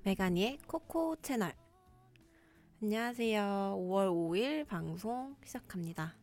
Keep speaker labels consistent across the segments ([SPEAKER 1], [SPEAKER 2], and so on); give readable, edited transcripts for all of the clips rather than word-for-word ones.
[SPEAKER 1] 메가니의 코코 채널. 안녕하세요. 5월 5일 방송 시작합니다.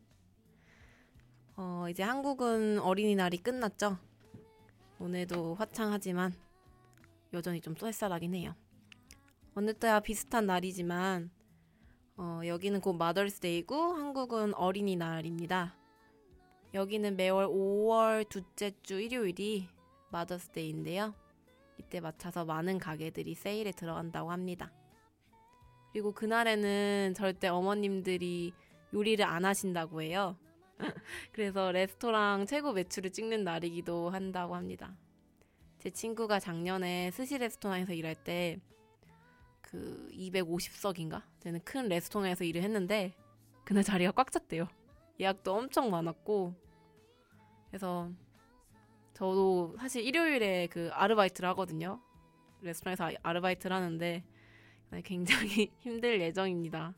[SPEAKER 1] 이제 한국은 어린이날이 끝났죠? 오늘도 화창하지만 여전히 좀 쏠쏠하긴 해요. 어느 때와 비슷한 날이지만 여기는 곧 마더스데이고 한국은 어린이날입니다. 여기는 매월 5월 둘째 주 일요일이 마더스데이인데요. 이때 맞춰서 많은 가게들이 세일에 들어간다고 합니다. 그리고 그날에는 절대 어머님들이 요리를 안 하신다고 해요. 그래서 레스토랑 최고 매출을 찍는 날이기도 한다고 합니다. 제 친구가 작년에 스시 레스토랑에서 일할 때 그 250석인가? 되는 큰 레스토랑에서 일을 했는데 그날 자리가 꽉 찼대요. 예약도 엄청 많았고. 그래서 저도 사실 일요일에 그 아르바이트를 하거든요. 레스토랑에서 아르바이트를 하는데 굉장히 힘들 예정입니다.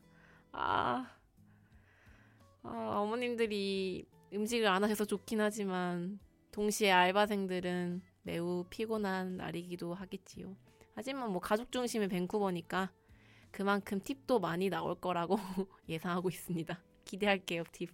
[SPEAKER 1] 어머님들이 음식을 안 하셔서 좋긴 하지만 동시에 알바생들은 매우 피곤한 날이기도 하겠지요. 하지만 뭐 가족 중심의 밴쿠버니까 그만큼 팁도 많이 나올 거라고 예상하고 있습니다. 기대할게요, 팁.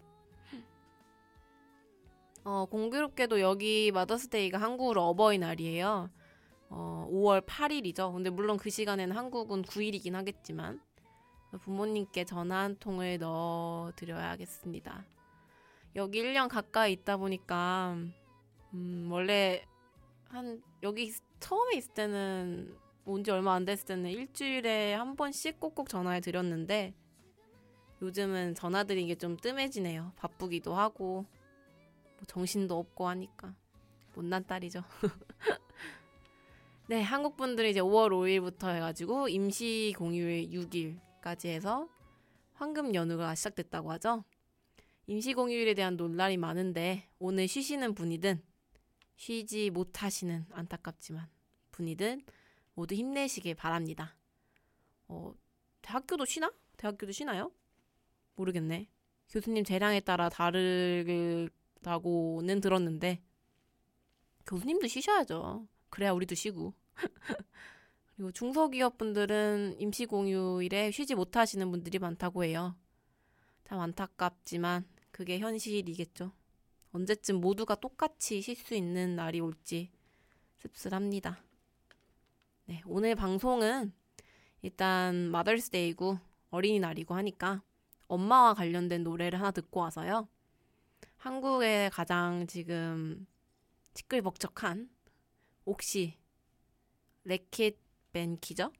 [SPEAKER 1] 공교롭게도 여기 마더스데이가 한국으로 어버이날이에요. 5월 8일이죠. 근데 물론 그 시간에는 한국은 9일이긴 하겠지만 부모님께 전화 한 통을 넣어드려야겠습니다. 여기 1년 가까이 있다 보니까 원래 여기 처음에 있을 때는 온 지 얼마 안 됐을 때는 일주일에 한 번씩 꼭꼭 전화해 드렸는데 요즘은 전화드리는 게 좀 뜸해지네요. 바쁘기도 하고 뭐 정신도 없고 하니까 못난 딸이죠. 네, 한국 분들은 이제 5월 5일부터 해가지고 임시 공휴일 6일까지 해서 황금 연휴가 시작됐다고 하죠. 임시 공휴일에 대한 논란이 많은데 오늘 쉬시는 분이든 쉬지 못하시는 안타깝지만 분이든 모두 힘내시길 바랍니다. 대학교도 쉬나? 대학교도 쉬나요? 모르겠네. 교수님 재량에 따라 다르다고는 들었는데 교수님도 쉬셔야죠. 그래야 우리도 쉬고. 그리고 중소기업분들은 임시공휴일에 쉬지 못하시는 분들이 많다고 해요. 참 안타깝지만 그게 현실이겠죠. 언제쯤 모두가 똑같이 쉴 수 있는 날이 올지 씁쓸합니다. 네, 오늘 방송은 일단 마더스데이고 어린이날이고 하니까 엄마와 관련된 노래를 하나 듣고 와서요. 한국의 가장 지금 시끌벅적한 옥시 래킷 벤키죠?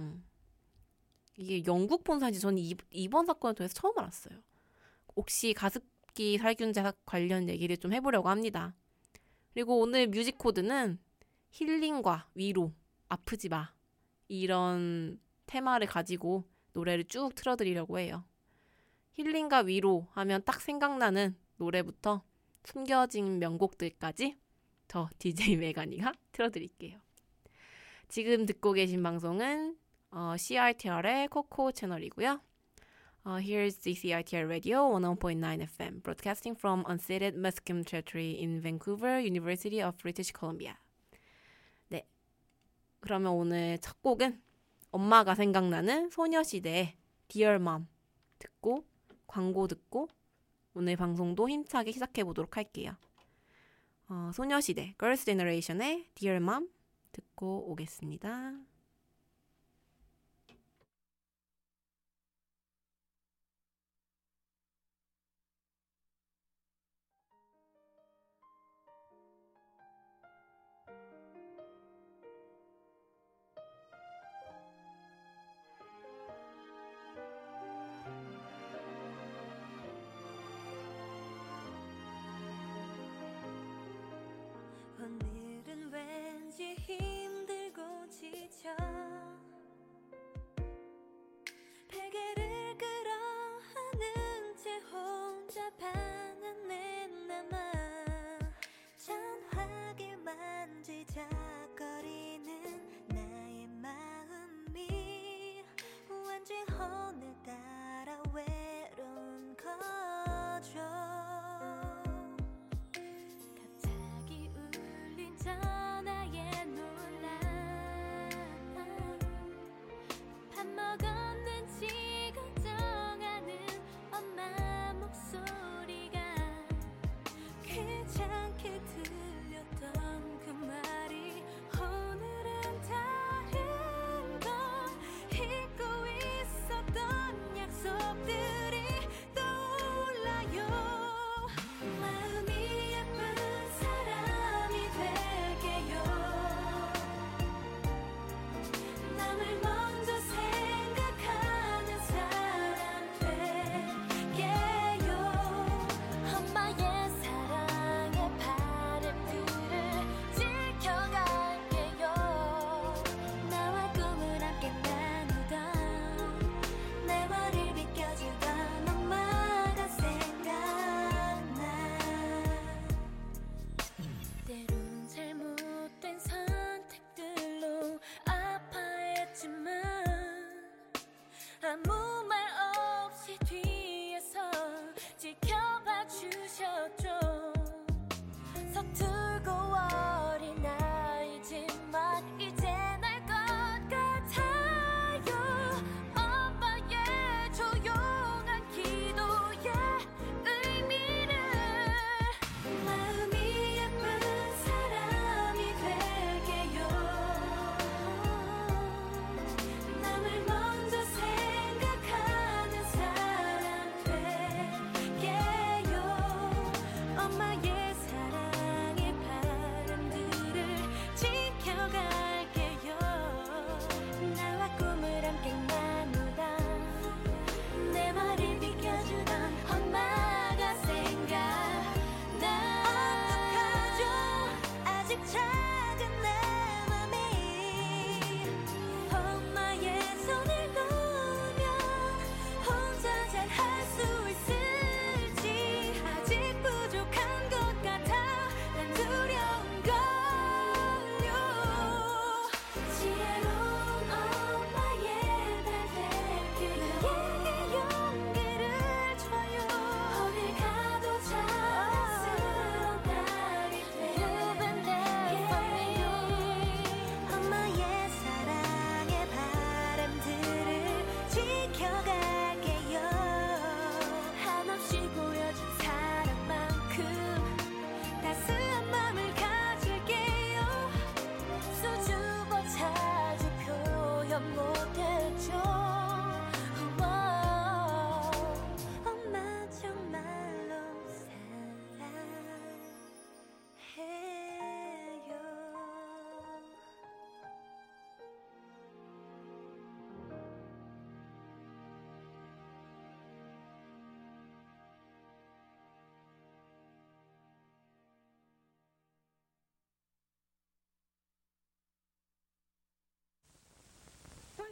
[SPEAKER 1] 이게 영국 본사인지 저는 이번 사건을 통해서 처음 알았어요. 옥시 가습기 살균제 관련 얘기를 좀 해보려고 합니다. 그리고 오늘 뮤직 코드는 힐링과 위로, 아프지 마 이런 테마를 가지고 노래를 쭉 틀어드리려고 해요. 힐링과 위로 하면 딱 생각나는 노래부터 숨겨진 명곡들까지 저 DJ 메가니가 틀어드릴게요. 지금 듣고 계신 방송은 CRTR의 코코 채널이고요. Here's the CRTR Radio 101.9 FM, broadcasting from unceded Musqueam Territory in Vancouver, University of British Columbia. 네, 그러면 오늘 첫 곡은 엄마가 생각나는 소녀시대의 Dear Mom 듣고 광고 듣고 오늘 방송도 힘차게 시작해보도록 할게요. 소녀시대 Girls' Generation의 Dear Mom 듣고 오겠습니다.
[SPEAKER 2] 오늘은 왠지 힘들고 지쳐 베개를 끌어안은 채 혼자 방 안에 남아 전화기 만지작거리는 나의 마음이 왠지 오늘따라 외로운 거죠. 전화에 놀라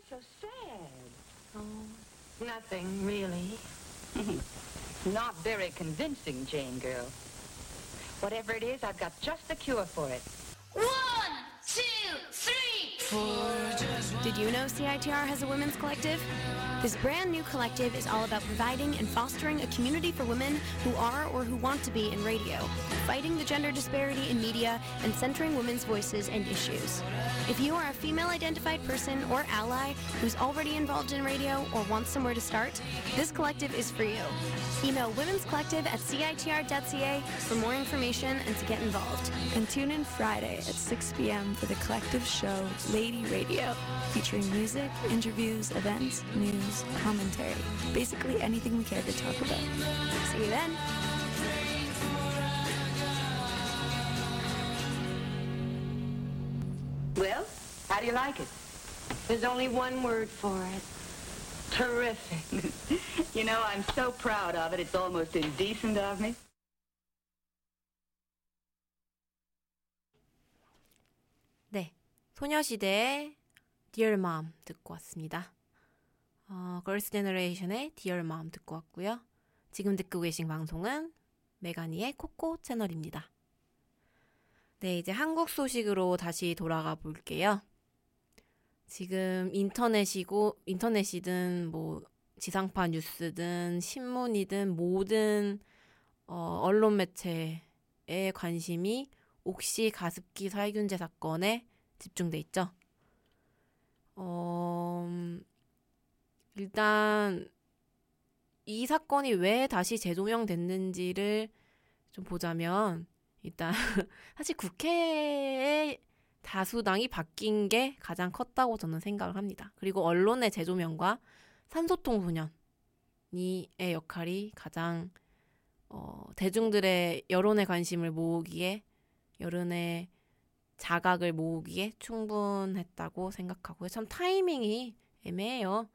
[SPEAKER 3] so sad? Oh, nothing really. Not very convincing, Jane girl. Whatever it is, I've got just the cure for it.
[SPEAKER 4] 1, 2, 3.
[SPEAKER 5] Did you know CITR has a women's collective? This brand new collective is all about providing and fostering a community for women who are or who want to be in radio, fighting the gender disparity in media, and centering women's voices and issues. If you are a female-identified person or ally who's already involved in radio or wants somewhere to start, this collective is for you. Email womenscollective@citr.ca for more information and to get involved.
[SPEAKER 6] And tune in Friday at 6 p.m. for the collective show Lady Radio, featuring music, interviews, events, news, commentary, basically anything we care to talk about.
[SPEAKER 5] See you then.
[SPEAKER 3] Well, how do you like it?
[SPEAKER 7] There's only one word for it. Terrific.
[SPEAKER 3] You know, I'm so proud of it, it's almost indecent of me.
[SPEAKER 1] 네, 소녀시대의 Dear Mom 듣고 왔습니다. 걸스 제너레이션의 Dear Mom 듣고 왔고요. 지금 듣고 계신 방송은 메가니의 코코 채널입니다. 네, 이제 한국 소식으로 다시 돌아가 볼게요. 지금 인터넷이든 뭐 지상파 뉴스든 신문이든 모든 언론 매체의 관심이 옥시 가습기 살균제 사건에 집중돼 있죠. 일단 이 사건이 왜 다시 재조명됐는지를 좀 보자면 일단 사실 국회의 다수당이 바뀐 게 가장 컸다고 저는 생각을 합니다. 그리고 언론의 재조명과 산소통소년의 역할이 가장 대중들의 여론의 관심을 모으기에 여론의 자각을 모으기에 충분했다고 생각하고요. 참 타이밍이 애매해요.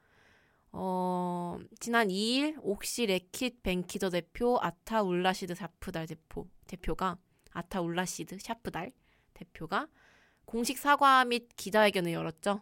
[SPEAKER 1] 지난 2일 옥시 레킷 벤키저 대표 아타울라시드 샤프달 대표가 아타울라시드 샤프달 대표가 공식 사과 및 기자회견을 열었죠.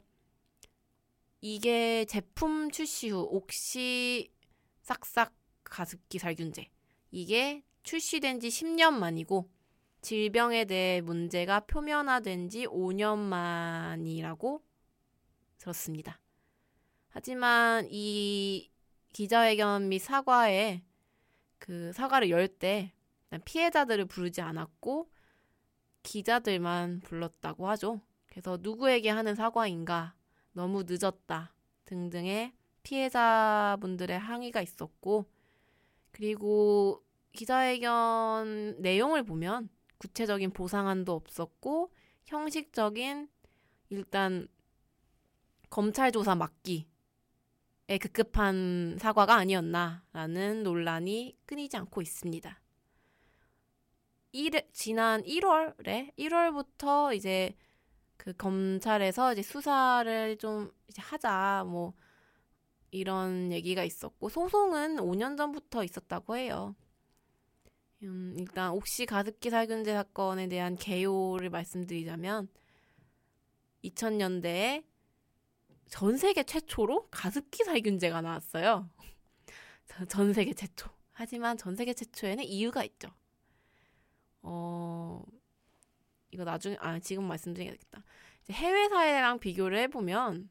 [SPEAKER 1] 이게 제품 출시 후 옥시 싹싹 가습기 살균제 이게 출시된 지 10년 만이고 질병에 대해 문제가 표면화된 지 5년 만이라고 들었습니다. 하지만 이 기자회견 및 사과를 열 때 피해자들을 부르지 않았고 기자들만 불렀다고 하죠. 그래서 누구에게 하는 사과인가, 너무 늦었다 등등의 피해자분들의 항의가 있었고, 그리고 기자회견 내용을 보면 구체적인 보상안도 없었고 형식적인 일단 검찰 조사 막기에 급급한 사과가 아니었나라는 논란이 끊이지 않고 있습니다. 지난 1월부터 이제 그 검찰에서 이제 수사를 좀 이제 하자 뭐 이런 얘기가 있었고 소송은 5년 전부터 있었다고 해요. 일단 옥시 가습기 살균제 사건에 대한 개요를 말씀드리자면 2000년대에 전 세계 최초로 가습기 살균제가 나왔어요. 전 세계 최초. 하지만 전 세계 최초에는 이유가 있죠. 이거 나중에 지금 말씀드리겠다. 이제 해외 사례랑 비교를 해보면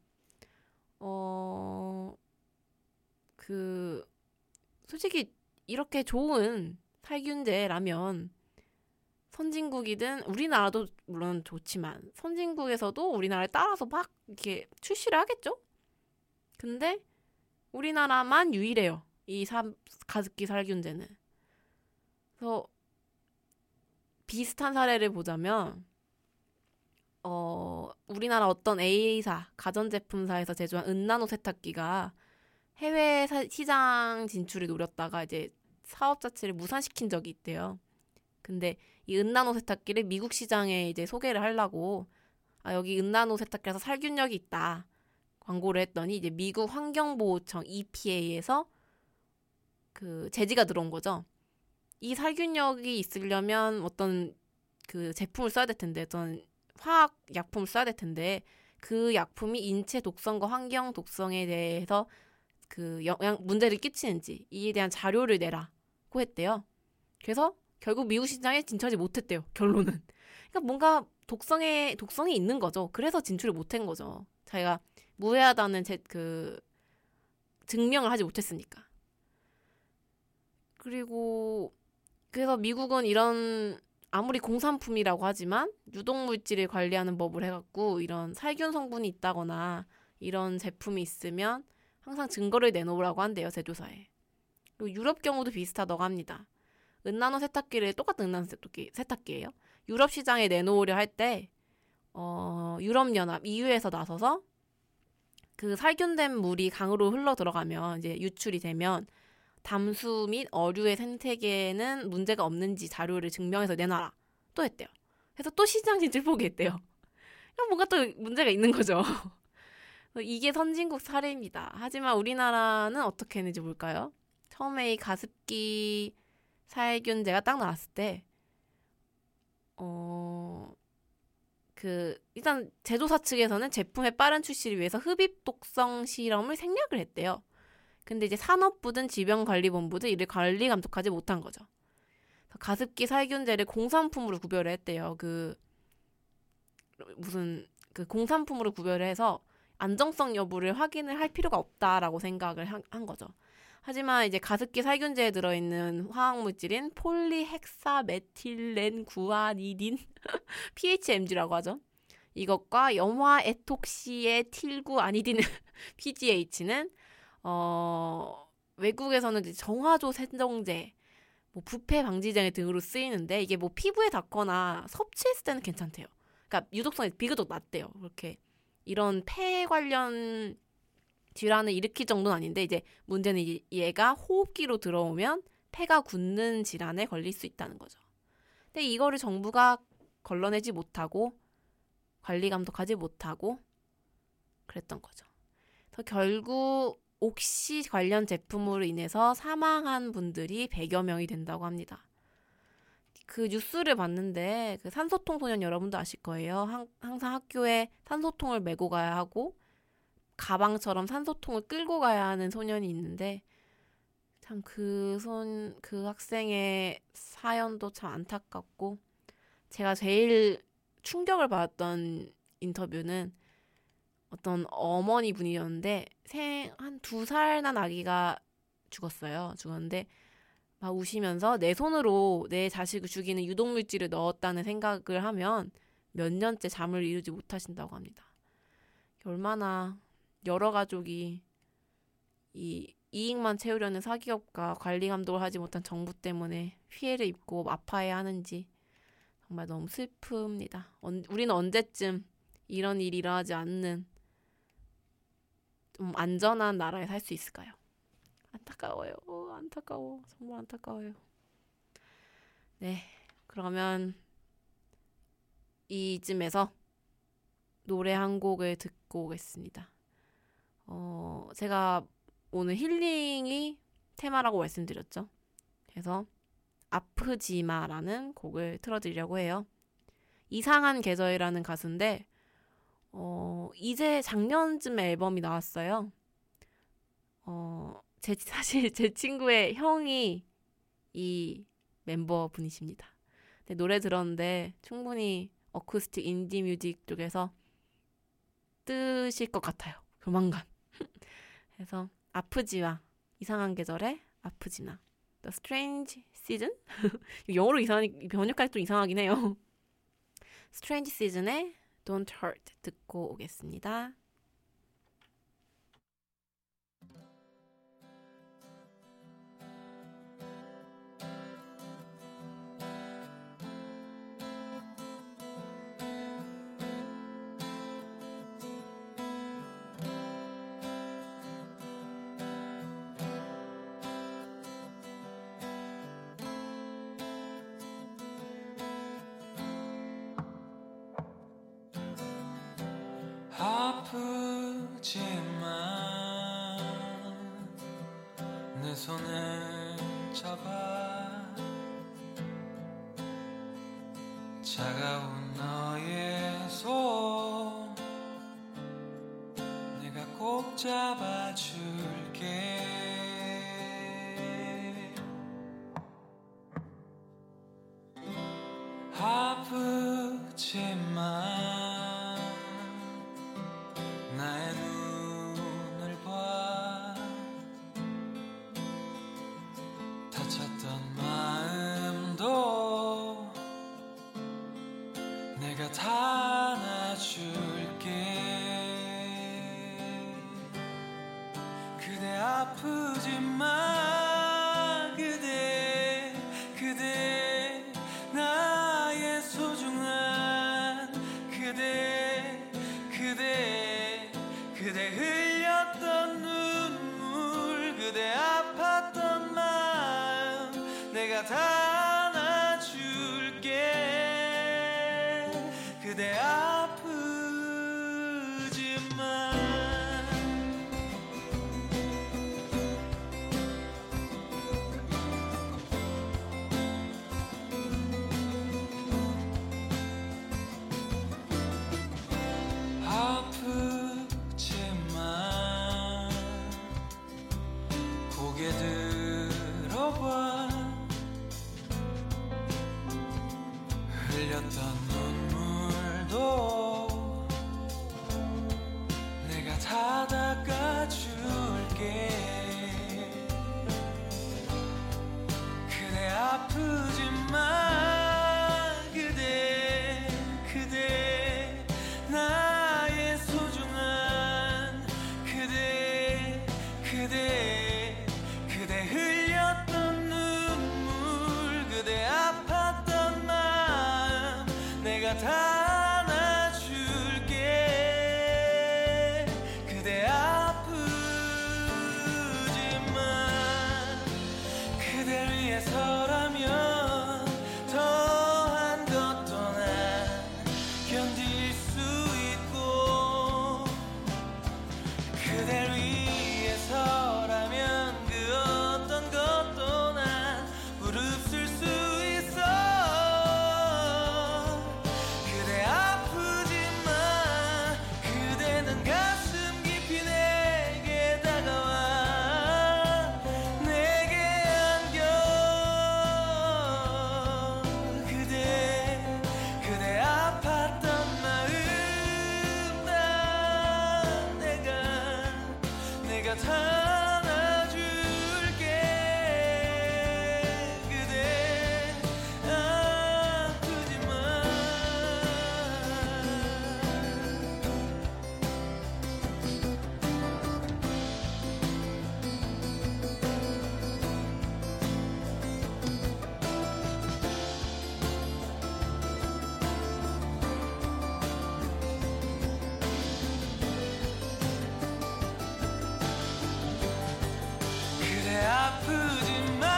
[SPEAKER 1] 솔직히 이렇게 좋은 살균제라면 선진국이든 우리나라도 물론 좋지만 선진국에서도 우리나라를 따라서 막 이렇게 출시를 하겠죠? 근데 우리나라만 유일해요. 이 가습기 살균제는. 그래서 비슷한 사례를 보자면 우리나라 어떤 A사, 가전제품사에서 제조한 은나노 세탁기가 해외 시장 진출을 노렸다가 이제 사업 자체를 무산시킨 적이 있대요. 근데 이 은나노 세탁기를 미국 시장에 이제 소개를 하려고 여기 은나노 세탁기라서 살균력이 있다 광고를 했더니 이제 미국 환경보호청 EPA에서 그 제지가 들어온 거죠. 이 살균력이 있으려면 어떤 그 제품을 써야 될 텐데 어떤 화학 약품을 써야 될 텐데 그 약품이 인체 독성과 환경 독성에 대해서 그 문제를 끼치는지 이에 대한 자료를 내라고 했대요. 그래서 결국 미국 시장에 진출하지 못했대요. 결론은. 그러니까 뭔가 독성이 있는 거죠. 그래서 진출을 못한 거죠. 자기가 무해하다는 증명을 하지 못했으니까. 그리고 그래서 미국은 이런 아무리 공산품이라고 하지만 유독물질을 관리하는 법을 해갖고 이런 살균 성분이 있다거나 이런 제품이 있으면 항상 증거를 내놓으라고 한대요. 제조사에. 그리고 유럽 경우도 비슷하다고 합니다. 은나노 세탁기를 똑같은 은나노 세탁기예요. 유럽 시장에 내놓으려 할 때 유럽연합 EU에서 나서서 그 살균된 물이 강으로 흘러 들어가면 이제 유출이 되면 담수 및 어류의 생태계에는 문제가 없는지 자료를 증명해서 내놔라. 또 했대요. 그래서 또 시장 진출 포기했대요. 뭔가 또 문제가 있는 거죠. 이게 선진국 사례입니다. 하지만 우리나라는 어떻게 했는지 볼까요? 처음에 이 가습기 살균제가 딱 나왔을 때 일단 제조사 측에서는 제품의 빠른 출시를 위해서 흡입 독성 실험을 생략을 했대요. 근데 이제 산업부든 질병관리본부든 이를 관리 감독하지 못한 거죠. 가습기 살균제를 공산품으로 구별을 했대요. 공산품으로 구별을 해서 안정성 여부를 확인을 할 필요가 없다라고 생각을 한 거죠. 하지만 이제 가습기 살균제에 들어있는 화학물질인 폴리헥사메틸렌 구아니딘 PHMG라고 하죠. 이것과 염화에톡시에틸구 아니딘 PGH는 외국에서는 이제 정화조 세정제, 부패 방지제 등으로 쓰이는데 이게 피부에 닿거나 섭취했을 때는 괜찮대요. 그러니까 유독성이 비교적 낮대요. 그렇게 이런 폐 관련 질환을 일으킬 정도는 아닌데 이제 문제는 얘가 호흡기로 들어오면 폐가 굳는 질환에 걸릴 수 있다는 거죠. 근데 이거를 정부가 걸러내지 못하고 관리 감독하지 못하고 그랬던 거죠. 그래서 결국 옥시 관련 제품으로 인해서 사망한 분들이 100여 명이 된다고 합니다. 그 뉴스를 봤는데 그 산소통 소년 여러분도 아실 거예요. 항상 학교에 산소통을 메고 가야 하고 가방처럼 산소통을 끌고 가야 하는 소년이 있는데 참 그 학생의 사연도 참 안타깝고 제가 제일 충격을 받았던 인터뷰는 어떤 어머니 분이었는데 한 2살 난 아기가 죽었는데 막 우시면서 내 손으로 내 자식을 죽이는 유독물질을 넣었다는 생각을 하면 몇 년째 잠을 이루지 못하신다고 합니다. 얼마나 여러 가족이 이 이익만 채우려는 사기업과 관리 감독을 하지 못한 정부 때문에 피해를 입고 아파해야 하는지 정말 너무 슬픕니다. 우리는 언제쯤 이런 일이 일어나지 않는 좀 안전한 나라에 살 수 있을까요? 안타까워요. 안타까워. 정말 안타까워요. 네, 그러면 이쯤에서 노래 한 곡을 듣고 오겠습니다. 제가 오늘 힐링이 테마라고 말씀드렸죠. 그래서 아프지마라는 곡을 틀어드리려고 해요. 이상한 계절이라는 가수인데 이제 작년쯤에 앨범이 나왔어요. 사실 제 친구의 형이 이 멤버 분이십니다. 근데 노래 들었는데 충분히 어쿠스틱 인디 뮤직 쪽에서 뜨실 것 같아요. 조만간. 그래서 아프지마, 이상한 계절의 아프지마, The Strange Season? 영어로 번역하기 좀 이상하긴 해요. Strange Season의 Don't Hurt 듣고 오겠습니다.
[SPEAKER 8] 아프지만 내 손을 잡아 차가운 너의 손 꼭 잡아줄게. 아프지만 나의 눈을 봐. 다쳤던 마음도 내가 다 안아줄게. 그대 아프지만 그대 나의 소중한 그대 흘렸던 눈물, 그대 아팠던 마음 내가 다 안아줄게. 그대 아프지만 아프지만 고개 들어봐. 흘렸던 눈물도 내가 다 닦아줄게. 그대 아프지만 그대 나의 소중한 그대 흘렸던 눈물, 그대 아팠던 마음 내가 다 안아줄게. 그대 아프지만 그댈 위해서라면 더한 것도 난 견딜 수 있고, 그댈 위해서라면 그 어떤 것도 난 무릅쓸 수 있어. 그대 아프지만 그대는 가슴 깊이 내게 다가와 내게 안겨. 그대 아팠던 마음 다 내가 다 안아줄게. 그대 아프지만 그대 아프지만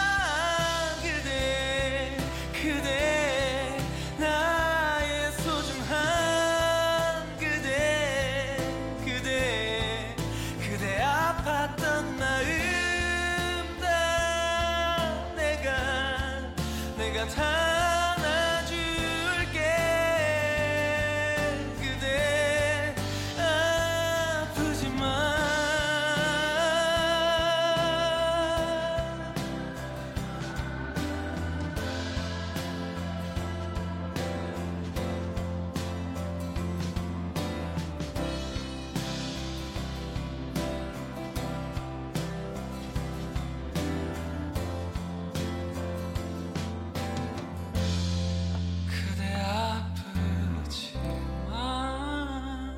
[SPEAKER 8] 그대 나의 소중한 그대 아팠던 마음 다 내가 다 안아줄게. 그대 아프지만 그대 아프지만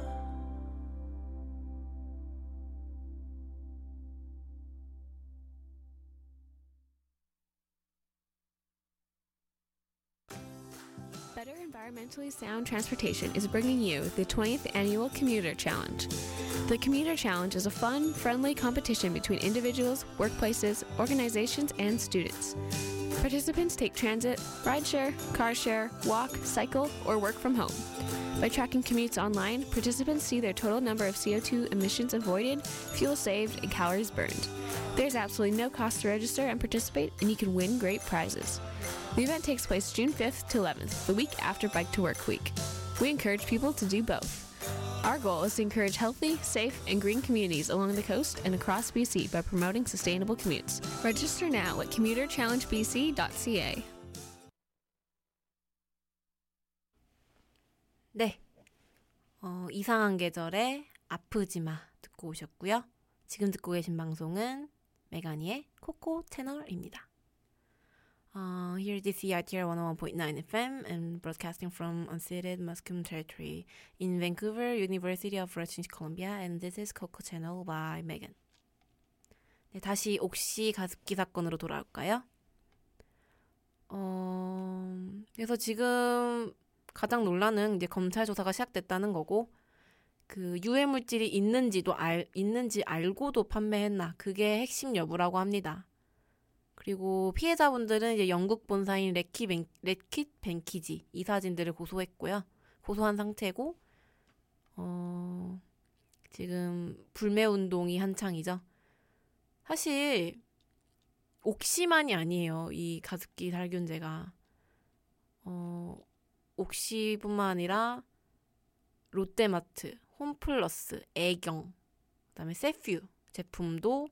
[SPEAKER 9] Better Environmentally Sound Transportation is bringing you the 20th Annual Commuter Challenge. The Commuter Challenge is a fun, friendly competition between individuals, workplaces, organizations, and students. Participants take transit, rideshare, car share, walk, cycle, or work from home. By tracking commutes online, participants see their total number of CO2 emissions avoided, fuel saved, and calories burned. There's absolutely no cost to register and participate, and you can win great prizes. The event takes place June 5th to 11th, the week after Bike to Work Week. We encourage people to do both. Our goal is to encourage healthy, safe, and green communities along the coast and across BC by promoting sustainable commutes. Register now at commuterchallengebc.ca.
[SPEAKER 1] 네, 이상한 계절에 아프지마 듣고 오셨고요. 지금 듣고 계신 방송은 메가니의 코코 채널입니다. Here is CITR 101.9 FM and broadcasting from unceded Musqueam territory in Vancouver, University of British Columbia, and this is Coco Channel by Megan. 네, 다시 옥시 가습기 사건으로 돌아올까요? 그래서 지금 가장 논란은 이제 검찰 조사가 시작됐다는 거고, 그 유해 물질이 있는지 알고도 판매했나, 그게 핵심 여부라고 합니다. 그리고 피해자분들은 이제 영국 본사인 래킷 뱅키지 이사진들을 고소한 상태고, 지금 불매 운동이 한창이죠. 사실 옥시만이 아니에요, 이 가습기 살균제가. 옥시뿐만 아니라 롯데마트, 홈플러스, 애경, 그다음에 세퓨 제품도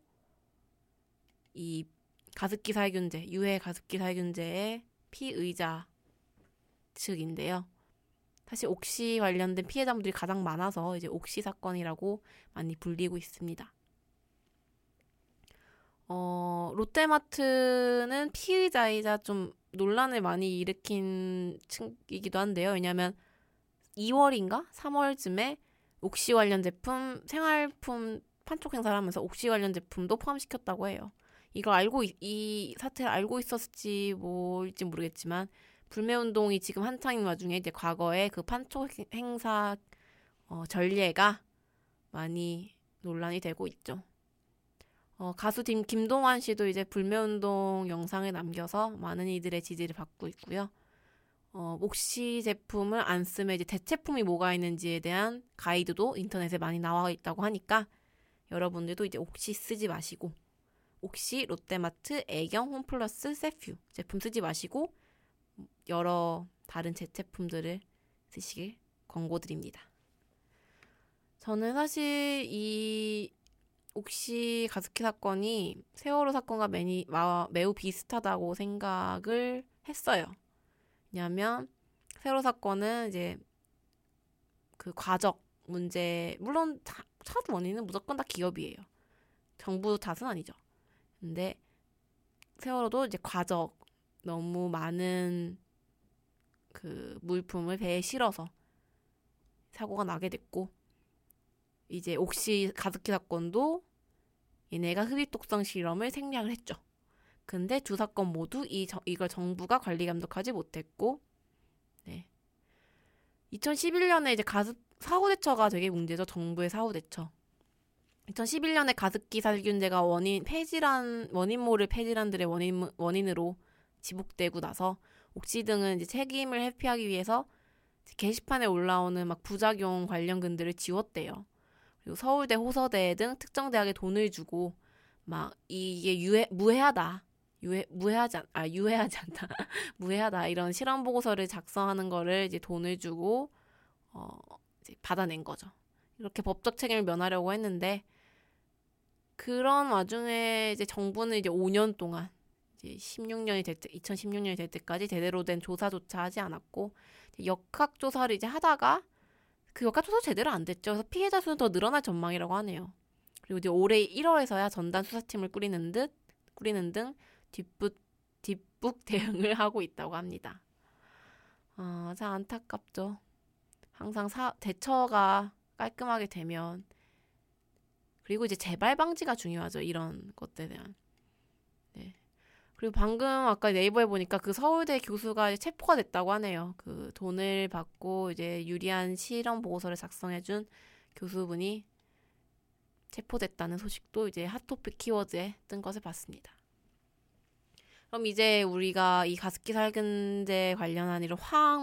[SPEAKER 1] 이 가습기 살균제, 유해 가습기 살균제의 피의자 측인데요. 사실 옥시 관련된 피해자분들이 가장 많아서 이제 옥시 사건이라고 많이 불리고 있습니다. 롯데마트는 피의자이자 좀 논란을 많이 일으킨 층이기도 한데요. 왜냐하면 2월인가 3월쯤에 옥시 관련 제품, 생활품 판촉 행사를 하면서 옥시 관련 제품도 포함시켰다고 해요. 이 사태를 알고 있었을지 뭘지 모르겠지만, 불매운동이 지금 한창인 와중에 이제 과거에 그 판촉 행사 전례가 많이 논란이 되고 있죠. 가수 김동완 씨도 이제 불매운동 영상을 남겨서 많은 이들의 지지를 받고 있고요. 옥시 제품을 안 쓰면 이제 대체품이 뭐가 있는지에 대한 가이드도 인터넷에 많이 나와 있다고 하니까 여러분들도 이제 옥시 쓰지 마시고, 옥시, 롯데마트, 애경, 홈플러스, 세퓨 제품 쓰지 마시고 여러 다른 제품들을 쓰시길 권고드립니다. 저는 사실 이 옥시 가습기 사건이 세월호 사건과 매우 비슷하다고 생각을 했어요. 왜냐하면 세월호 사건은 이제 그 과적 문제, 물론 첫 원인은 무조건 다 기업이에요. 정부 탓은 아니죠. 근데 세월호도 이제 과적, 너무 많은 그 물품을 배에 실어서 사고가 나게 됐고, 이제 옥시 가습기 사건도 얘네가 흡입독성 실험을 생략을 했죠. 근데 두 사건 모두 이걸 정부가 관리 감독하지 못했고, 네. 2011년에 이제 사후 대처가 되게 문제죠. 정부의 사후 대처. 2011년에 가습기 살균제가 원인모를 폐질환들의 원인으로 지목되고 나서 옥시 등은 이제 책임을 회피하기 위해서 게시판에 올라오는 막 부작용 관련 글들을 지웠대요. 그리고 서울대, 호서대 등 특정 대학에 돈을 주고 막 이게 무해하다 이런 실험 보고서를 작성하는 거를 이제 돈을 주고 이제 받아낸 거죠. 이렇게 법적 책임을 면하려고 했는데, 그런 와중에 이제 정부는 이제 5년 동안 이제 2016년이 될 때까지 제대로 된 조사조차 하지 않았고, 역학 조사를 이제 하다가 그 역학 조사 제대로 안 됐죠. 그래서 피해자 수는 더 늘어날 전망이라고 하네요. 그리고 이제 올해 1월에서야 전담 수사팀을 꾸리는 등 뒷북 대응을 하고 있다고 합니다. 참 안타깝죠. 항상 대처가 깔끔하게 되면, 그리고 이제 재발 방지가 중요하죠. 이런 것들에 대한. 네. 그리고 방금 아까 네이버에 보니까 그 서울대 교수가 체포가 됐다고 하네요. 그 돈을 받고 이제 유리한 실험 보고서를 작성해준 교수분이 체포됐다는 소식도 이제 핫토픽 키워드에 뜬 것을 봤습니다. 그럼 이제 우리가 이 가습기 살균제 관련한 이런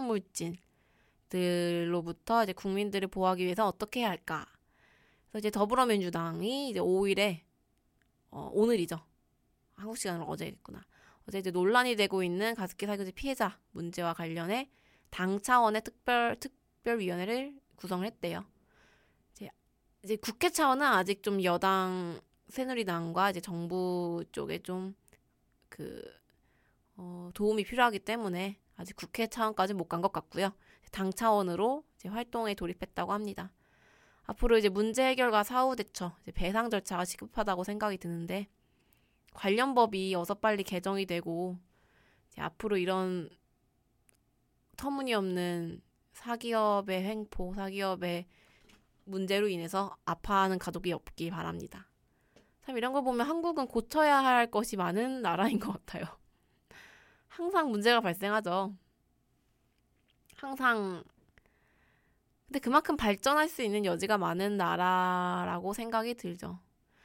[SPEAKER 1] 화학물질들로부터 이제 국민들을 보호하기 위해서 어떻게 해야 할까? 그래서 이제 더불어민주당이 이제 5일에 오늘이죠. 한국 시간으로 어제겠구나. 어제 이제 논란이 되고 있는 가습기 살균제 피해자 문제와 관련해 당 차원의 특별위원회를 구성을 했대요. 이제 국회 차원은 아직 좀 여당 새누리당과 이제 정부 쪽에 좀 도움이 필요하기 때문에 아직 국회 차원까지 못 간 것 같고요. 당 차원으로 이제 활동에 돌입했다고 합니다. 앞으로 이제 문제 해결과 사후 대처, 이제 배상 절차가 시급하다고 생각이 드는데 관련 법이 어서 빨리 개정이 되고 이제 앞으로 이런 터무니없는 사기업의 횡포, 사기업의 문제로 인해서 아파하는 가족이 없길 바랍니다. 참 이런 거 보면 한국은 고쳐야 할 것이 많은 나라인 것 같아요. 항상 문제가 발생하죠. 항상. 근데 그만큼 발전할 수 있는 여지가 많은 나라라고 생각이 들죠.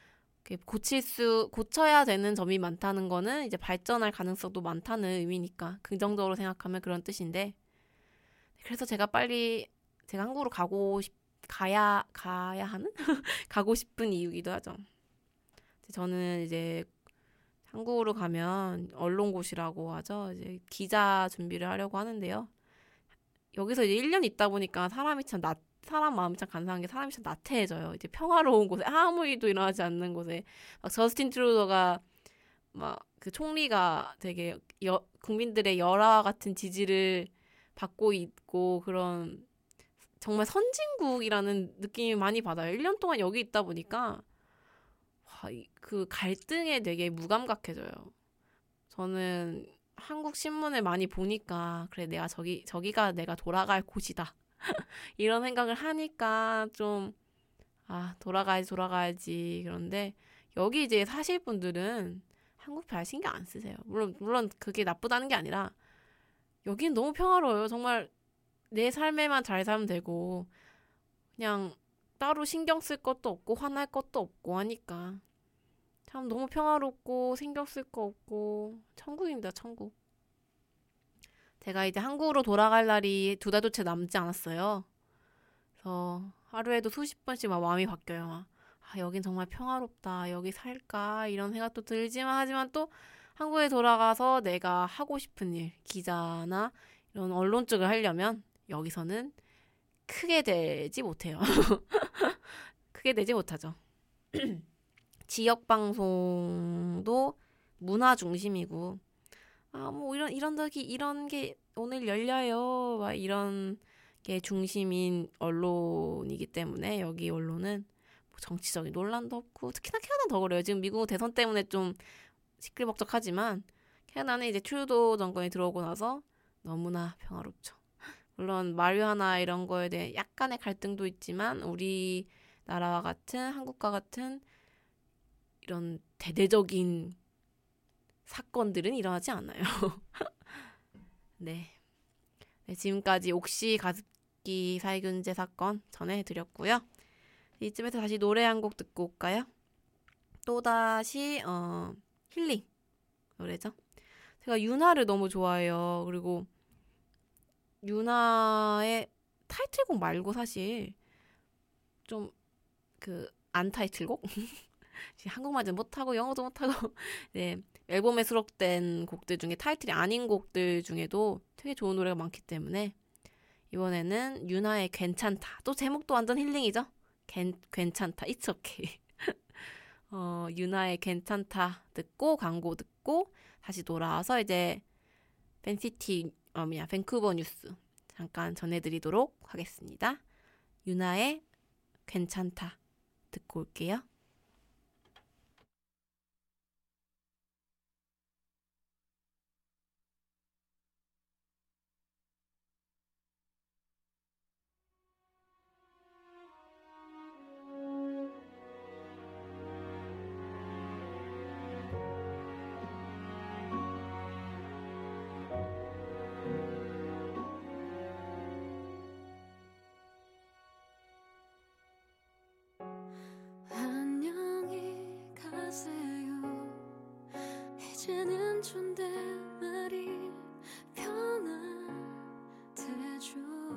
[SPEAKER 1] 고쳐야 되는 점이 많다는 거는 이제 발전할 가능성도 많다는 의미니까 긍정적으로 생각하면 그런 뜻인데, 그래서 제가 한국으로 가야 하는? 가고 싶은 이유기도 하죠. 저는 이제 한국으로 가면 언론고시라고 하죠. 이제 기자 준비를 하려고 하는데요. 여기서 이제 1년 있다 보니까 사람 마음이 참 간사한 게 사람이 참 나태해져요. 이제 평화로운 곳에 아무 일도 일어나지 않는 곳에 막 저스틴 트루도가 막 그 총리가 되게 국민들의 열화와 같은 지지를 받고 있고 그런 정말 선진국이라는 느낌이 많이 받아요. 1년 동안 여기 있다 보니까 그 갈등에 되게 무감각해져요. 저는 한국 신문을 많이 보니까 그래 내가 저기가 내가 돌아갈 곳이다 이런 생각을 하니까 좀 돌아가야지 그런데 여기 이제 사실 분들은 한국 별 신경 안 쓰세요. 물론 그게 나쁘다는 게 아니라 여기는 너무 평화로워요. 정말 내 삶에만 잘 살면 되고 그냥 따로 신경 쓸 것도 없고 화날 것도 없고 하니까 참 너무 평화롭고 신경 쓸 거 없고 천국입니다. 천국. 제가 이제 한국으로 돌아갈 날이 2달도 채 남지 않았어요. 그래서 하루에도 수십 번씩 막 마음이 바뀌어요. 여긴 정말 평화롭다. 여기 살까? 이런 생각도 들지만 하지만 또 한국에 돌아가서 내가 하고 싶은 일, 기자나 이런 언론 쪽을 하려면 여기서는 크게 되지 못해요. 크게 되지 못하죠. 지역 방송도 문화 중심이고 뭐 이런 게 오늘 열려요. 막 이런 게 중심인 언론이기 때문에 여기 언론은 뭐 정치적인 논란도 없고 특히나 캐나다는 더 그래요. 지금 미국 대선 때문에 좀 시끌벅적하지만 캐나다는 이제 트루도 정권이 들어오고 나서 너무나 평화롭죠. 물론 마리화나 이런 거에 대해 약간의 갈등도 있지만 우리나라와 같은 한국과 같은 이런 대대적인 사건들은 일어나지 않아요. 네, 지금까지 옥시 가습기 살균제 사건 전해드렸고요. 이쯤에서 다시 노래 한 곡 듣고 올까요? 또다시 힐링 노래죠. 제가 윤하를 너무 좋아해요. 그리고 윤하의 타이틀곡 말고 사실 좀 안 타이틀곡? 한국말도 못하고 영어도 못하고 네, 앨범에 수록된 곡들 중에 타이틀이 아닌 곡들 중에도 되게 좋은 노래가 많기 때문에 이번에는 윤하의 괜찮다. 또 제목도 완전 힐링이죠? 괜찮다. It's okay. 윤하의 괜찮다 듣고 광고 듣고 다시 돌아와서 이제 밴쿠버 뉴스 잠깐 전해드리도록 하겠습니다. 윤하의 괜찮다 듣고 올게요.
[SPEAKER 2] 이제는 존댓말이 편하대죠.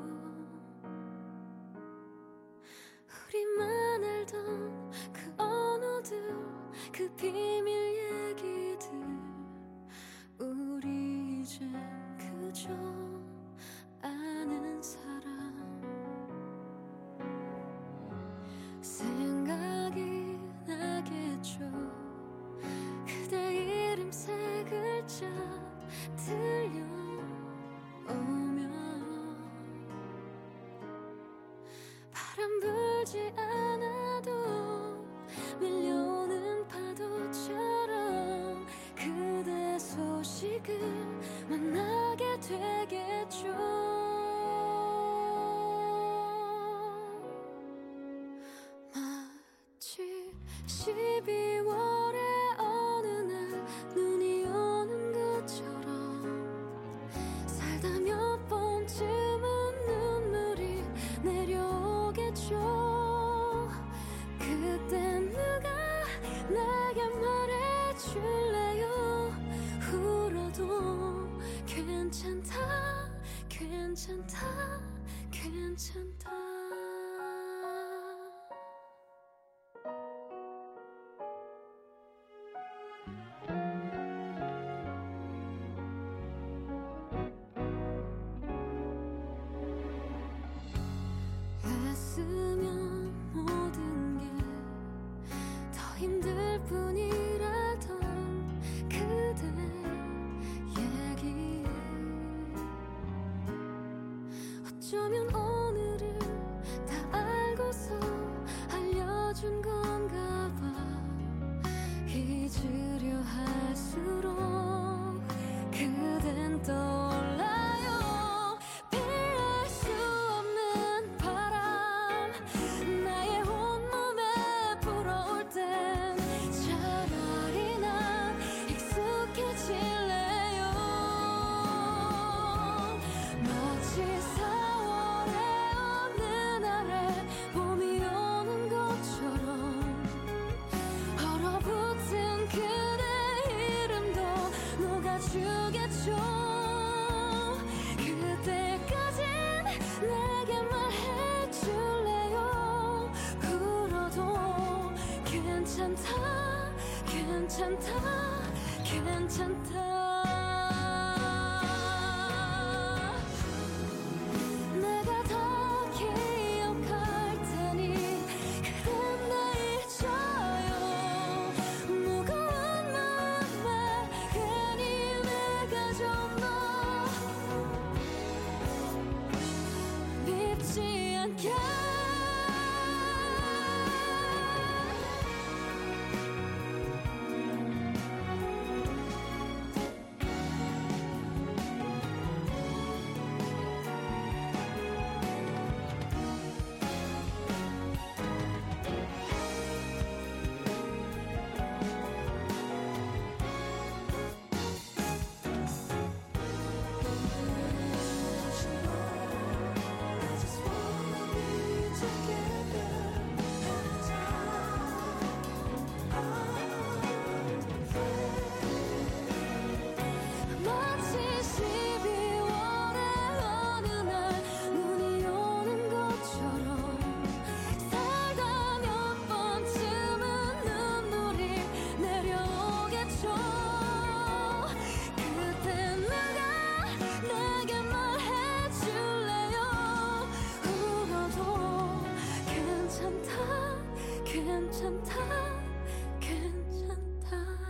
[SPEAKER 2] 우리만 알던 그 언어들 그 비밀 얘기들 우리 이젠 그저 아는 사람 12월의 어느 날 눈이 오는 것처럼 살다 몇 번쯤은 눈물이 내려오겠죠. 그땐 누가 내게 말해줄래요. 울어도 괜찮다 괜찮다 괜찮다. 애쓰면 모든 게 더 힘들 뿐이라던 그대 얘기 어쩌면 오늘을 다 알고서 알려준 건가 봐. 잊으려 할수록 그댄 떠올라요. 피할 수 없는 바람 나의 온몸에 불어올 땐 차라리 난 익숙해질래요. 마치 4월의 어느 날에 봄이 오는 것처럼 얼어붙은 그대 이름도 녹아주겠죠. 그때까진 내게 말해줄래요. 울어도 괜찮다 괜찮다 괜찮다. 내가 더 기억할 테니 그댄 나 잊어요. 무거운 마음에 괜히 내가 좀 더 밉지 않게. 마치 12월의 어느 날 눈이 오는 것처럼 살다 몇 번쯤은 눈물이 내려오겠죠. 그땐 누가 내게 말해줄래요. 울어도 괜찮다 괜찮다 괜찮다.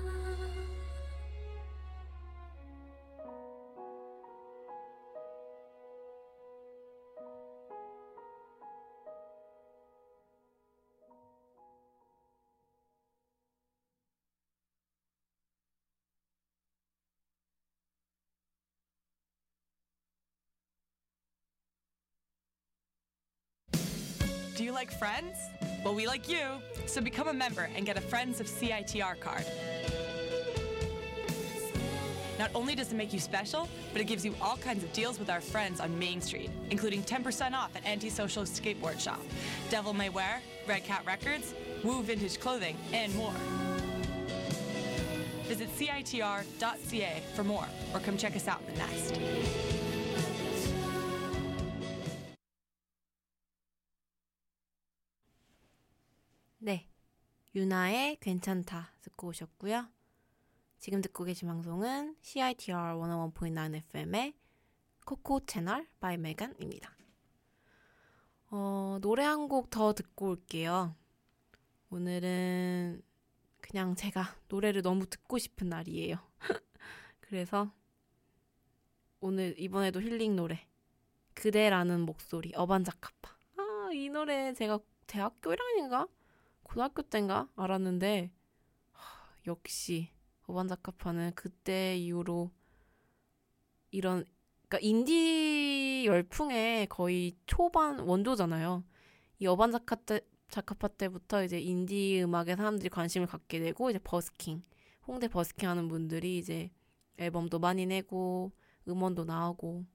[SPEAKER 10] Do you like Friends? Well, we like you. So become a member and get a Friends of CITR card. Not only does it make you special, but it gives you all kinds of deals with our friends on Main Street, including 10% off at Antisocial Skateboard Shop, Devil May Wear, Red Cat Records, Woo Vintage Clothing, and more. Visit CITR.ca for more, or come check us out in the Nest.
[SPEAKER 1] 네, 유나의 괜찮다 듣고 오셨고요. 지금 듣고 계신 방송은 CITR 101.9 FM의 코코 채널 by 메간입니다. 노래 한 곡 더 듣고 올게요. 오늘은 그냥 제가 노래를 너무 듣고 싶은 날이에요. 그래서 오늘 이번에도 힐링 노래 그대라는 목소리 어반자카파. 이 노래 제가 대학교 1학년인가? 고등학교 때인가? 알았는데 역시 어반자카파는 그때 이후로 이런 그러니까 인디 열풍의 거의 초반 원조잖아요. 이 자카파 때부터 이제 인디 음악에 사람들이 관심을 갖게 되고 이제 버스킹, 홍대 버스킹 하는 분들이 이제 앨범도 많이 내고 음원도 나오고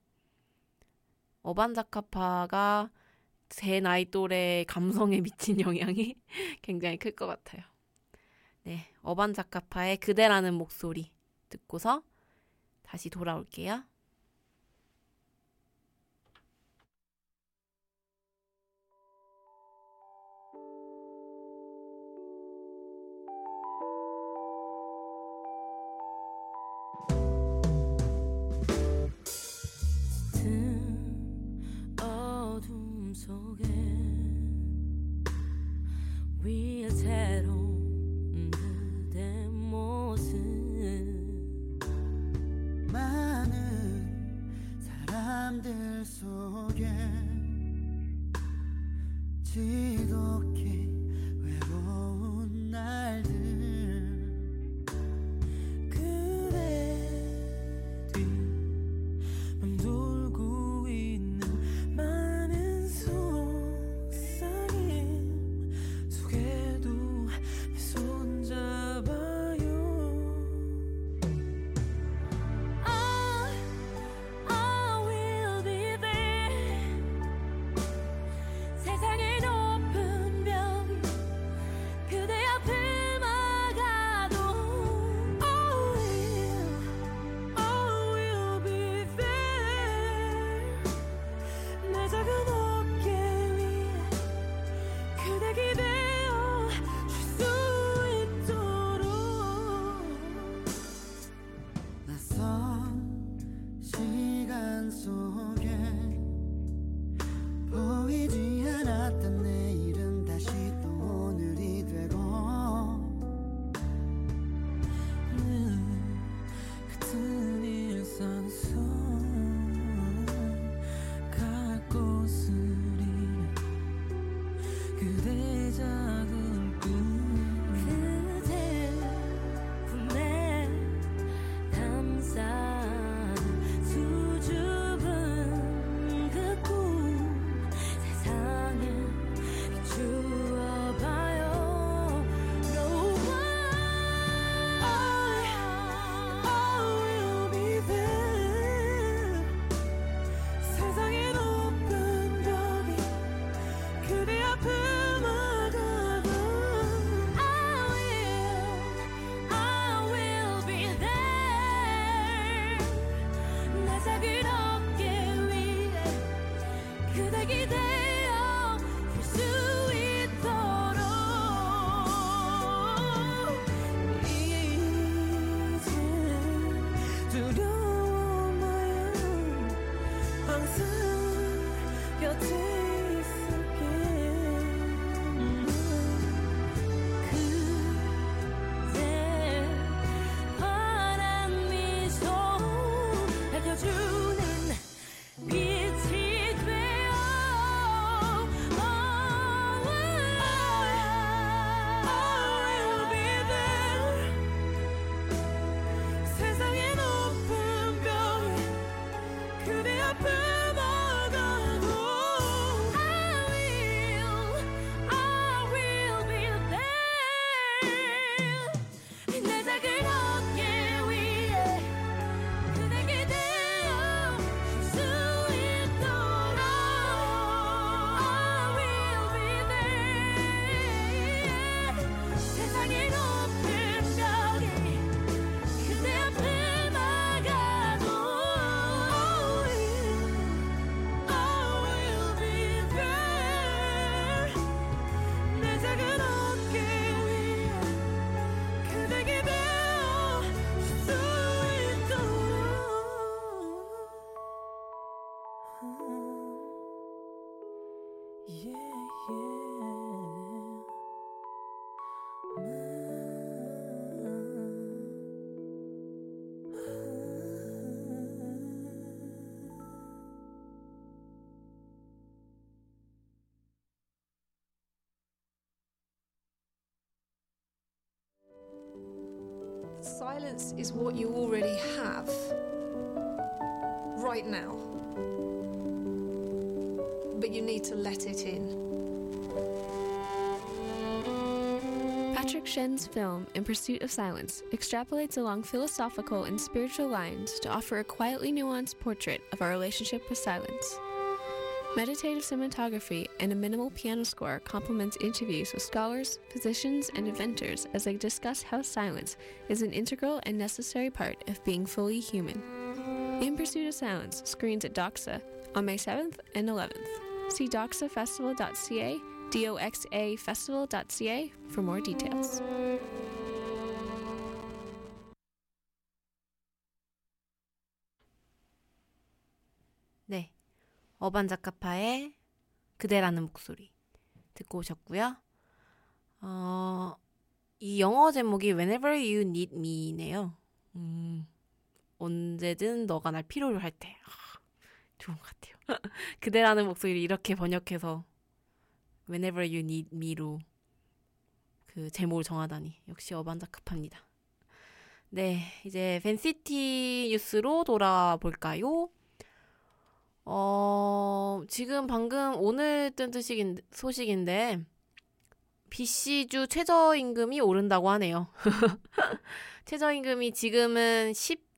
[SPEAKER 1] 어반자카파가 제 나이 또래 감성에 미친 영향이 굉장히 클 것 같아요. 네, 어반자카파의 그대라는 목소리 듣고서 다시 돌아올게요.
[SPEAKER 2] 어둠 속에 위태로운 그대 모습
[SPEAKER 11] 많은 사람들 속에 지독히 외로운 날들 그대 뒤 맴돌고 있는 많은 속삭임 속에도 내 손잡아요.
[SPEAKER 2] I will be there. 세상의 높은 벽이 그대 앞을 막아도 I will be there. 내 작은 어깨 위에 그대 기대어 줄 수 있도록
[SPEAKER 11] 낯선 시간 속에 보이지 않았던 내일은 다시 또 오늘이 되고 늘 같은 일상 속 갈 곳을 잃은 그대 작은 꿈
[SPEAKER 2] 그대 품에 감싼 수줍은 그 꿈 세상에 비추어봐요. No I will be there. 세상의 높은 벽이 그대 앞을 막아도 I will be there. 내 작은 어깨 위에 그대 기대어 줄 수 있도록 이제 두려워 마요. 항상 곁에 있을게. 그대 환한 미소 밝혀주는 빛이 되어 I will be there. 세상의 높은 벽에 그대 앞을 막아도 I will be there. 내 작은 어깨 위에 그대 기대어 줄 수 있도록 I will be there. 세상의 높은 벽에 그대 앞을 막아도 I will be there. 내 작은 어깨 위에 그대 기대어 줄 수 있도록
[SPEAKER 12] Silence is what you already have right now, but you need to let it in.
[SPEAKER 9] Patrick Shen's film In Pursuit of Silence extrapolates along philosophical and spiritual lines to offer a quietly nuanced portrait of our relationship with silence. Meditative cinematography and a minimal piano score complements interviews with scholars, physicians, and inventors as they discuss how silence is an integral and necessary part of being fully human. In Pursuit of Silence screens at Doxa on May 7th and 11th. See doxafestival.ca, doxafestival.ca for more details.
[SPEAKER 1] 네, 어반자카파의 그대라는 목소리 듣고 오셨고요. 이 영어 제목이 Whenever You Need Me네요. 언제든 너가 날 필요로 할 때. 좋은 것 같아요. 그대라는 목소리를 이렇게 번역해서 Whenever You Need Me로 그 제목을 정하다니 역시 어반자카파입니다. 네, 이제 벤시티 뉴스로 돌아볼까요? 지금 방금 오늘 뜬 소식인데 BC주 최저임금이 오른다고 하네요. 최저임금이 지금은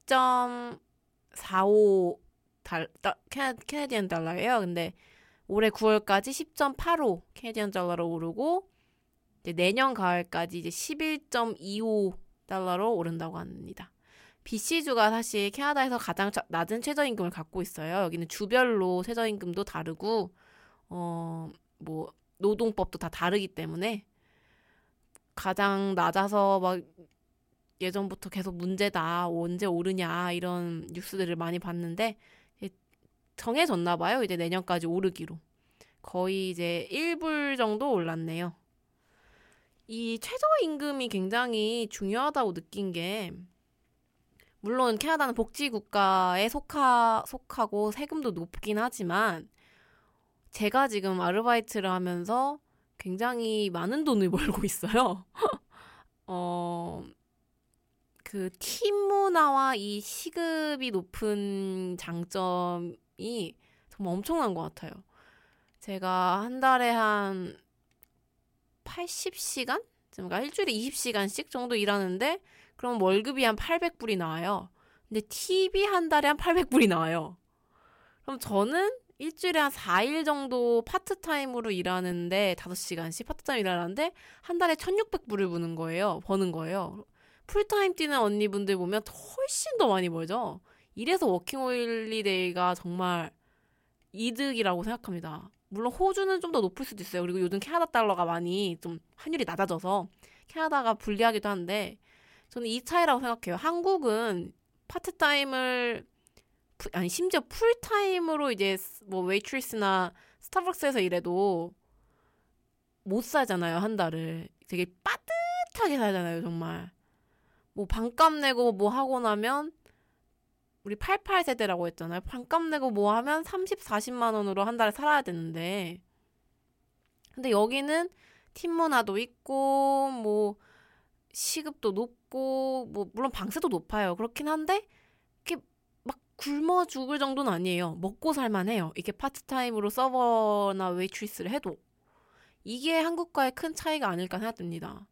[SPEAKER 1] 10.45 캐나디언 달러예요. 근데 올해 9월까지 10.85 캐나디언 달러로 오르고 이제 내년 가을까지 이제 11.25 달러로 오른다고 합니다. BC주가 사실 캐나다에서 가장 낮은 최저임금을 갖고 있어요. 여기는 주별로 최저임금도 다르고 뭐 노동법도 다 다르기 때문에 가장 낮아서 막 예전부터 계속 문제다, 언제 오르냐 이런 뉴스들을 많이 봤는데 정해졌나 봐요. 이제 내년까지 오르기로. 거의 이제 1불 정도 올랐네요. 이 최저임금이 굉장히 중요하다고 느낀 게 물론 캐나다는 복지국가에 속하고 세금도 높긴 하지만 제가 지금 아르바이트를 하면서 굉장히 많은 돈을 벌고 있어요. 그 팀 문화와 이 시급이 높은 장점이 정말 엄청난 것 같아요. 제가 한 달에 한 80시간? 그러니까 일주일에 20시간씩 정도 일하는데 그럼 월급이 한 800불이 나와요. 근데 팁이 한 달에 한 800불이 나와요. 그럼 저는 일주일에 한 4일 정도 파트타임으로 일하는데 5시간씩 파트타임 일하는데 한 달에 1600불을 버는 거예요. 풀타임 뛰는 언니분들 보면 훨씬 더 많이 벌죠. 이래서 워킹홀리데이가 정말 이득이라고 생각합니다. 물론 호주는 좀 더 높을 수도 있어요. 그리고 요즘 캐나다 달러가 많이 좀 환율이 낮아져서 캐나다가 불리하기도 한데 저는 이 차이라고 생각해요. 한국은 파트타임을 심지어 풀타임으로 이제 뭐 웨이트리스나 스타벅스에서 일해도 못 살잖아요. 한 달을. 되게 빠듯하게 살잖아요. 정말. 뭐 반값 내고 뭐 하고 나면 우리 88세대라고 했잖아요. 반값 내고 뭐 하면 30, 40만 원으로 한 달에 살아야 되는데 근데 여기는 팀 문화도 있고 뭐 시급도 높고 뭐 물론 방세도 높아요. 그렇긴 한데 이렇게 막 굶어 죽을 정도는 아니에요. 먹고 살만해요. 이게 파트타임으로 서버나 웨이트리스를 해도 이게 한국과의 큰 차이가 아닐까 생각됩니다.